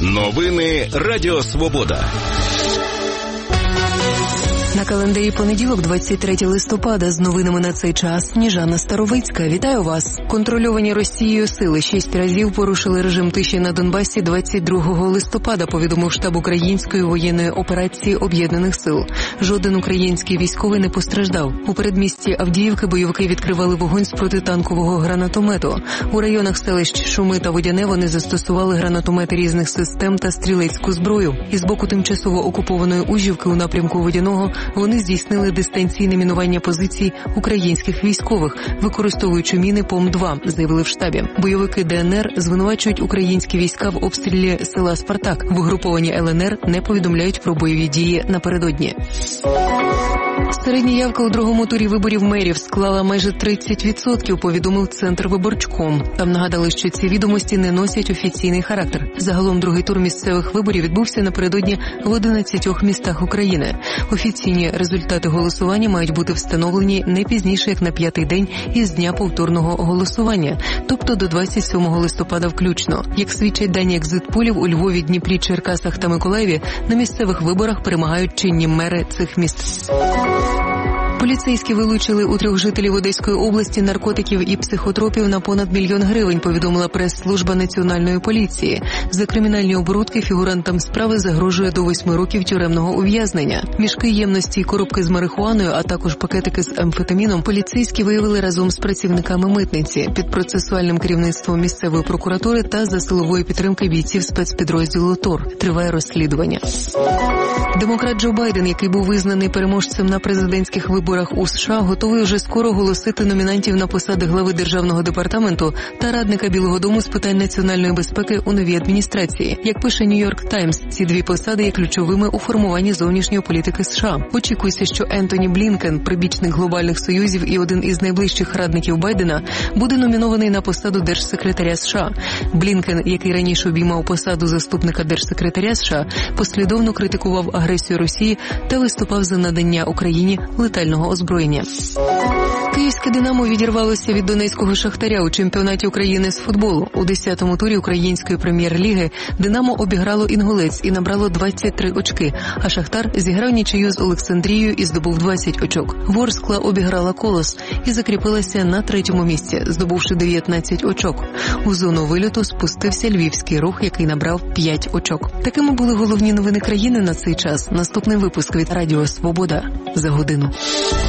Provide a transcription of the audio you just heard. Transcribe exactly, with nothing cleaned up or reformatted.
Новини Радіо Свобода. На календарі понеділок, двадцять третє листопада, з новинами на цей час Сніжана Старовицька. Вітаю вас. Контрольовані Росією сили шість разів порушили режим тиші на Донбасі двадцять другого листопада, повідомив штаб Української воєнної операції Об'єднаних сил. Жоден український військовий не постраждав. У передмісті Авдіївки бойовики відкривали вогонь з протитанкового гранатомету. У районах селищ Шуми та Водяне вони застосували гранатомети різних систем та стрілецьку зброю. Із боку тимчасово окупованої Ужівки у напрямку Водяного вони здійснили дистанційне мінування позицій українських військових, використовуючи міни Пом два, заявили в штабі. Бойовики ДНР звинувачують українські війська в обстрілі села Спартак. В угруповані Л Н Р не повідомляють про бойові дії напередодні. Середня явка у другому турі виборів мерів склала майже тридцять відсотків, повідомив Центр Виборчком. Там нагадали, що ці відомості не носять офіційний характер. Загалом другий тур місцевих виборів відбувся напередодні в одинадцятьох містах України. Офіційні результати голосування мають бути встановлені не пізніше, як на п'ятий день із дня повторного голосування, тобто до двадцять сьомого листопада включно. Як свідчать дані екзитполів, у Львові, Дніпрі, Черкасах та Миколаєві на місцевих виборах перемагають чинні мери цих міст. Поліцейські вилучили у трьох жителів Одеської області наркотиків і психотропів на понад мільйон гривень, повідомила прес-служба Національної поліції. За кримінальні оборудки фігурантам справи загрожує до восьми років тюремного ув'язнення. Мішки ємності і коробки з марихуаною, а також пакетики з амфетаміном поліцейські виявили разом з працівниками митниці під процесуальним керівництвом місцевої прокуратури та за силової підтримки бійців спецпідрозділу ТОР. Триває розслідування. Демократ Джо Байден, який був визнаний переможцем на президентських виборах у США, готовий уже скоро оголосити номінантів на посади глави Державного департаменту та радника Білого дому з питань національної безпеки у новій адміністрації. Як пише Нью-Йорк Таймс, ці дві посади є ключовими у формуванні зовнішньої політики США. Очікується, що Ентоні Блінкен, прибічник глобальних союзів і один із найближчих радників Байдена, буде номінований на посаду держсекретаря США. Блінкен, який раніше обіймав посаду заступника держсекретаря США, послідовно критикував агресію Росії та виступав за надання Україні летального озброєння. Київське «Динамо» відірвалося від донецького «Шахтаря» у чемпіонаті України з футболу. У десятому турі української прем'єр-ліги «Динамо» обіграло «Інгулець» і набрало двадцять три очки, а «Шахтар» зіграв нічию з «Олександрією» і здобув двадцять очок. «Ворскла» обіграла «Колос» і закріпилася на третьому місці, здобувши дев'ятнадцять очок. У зону вильоту спустився Львівський Рух, який набрав п'ять очок. Такими були головні новини країни на цей час. Наступний випуск від Радіо Свобода за годину.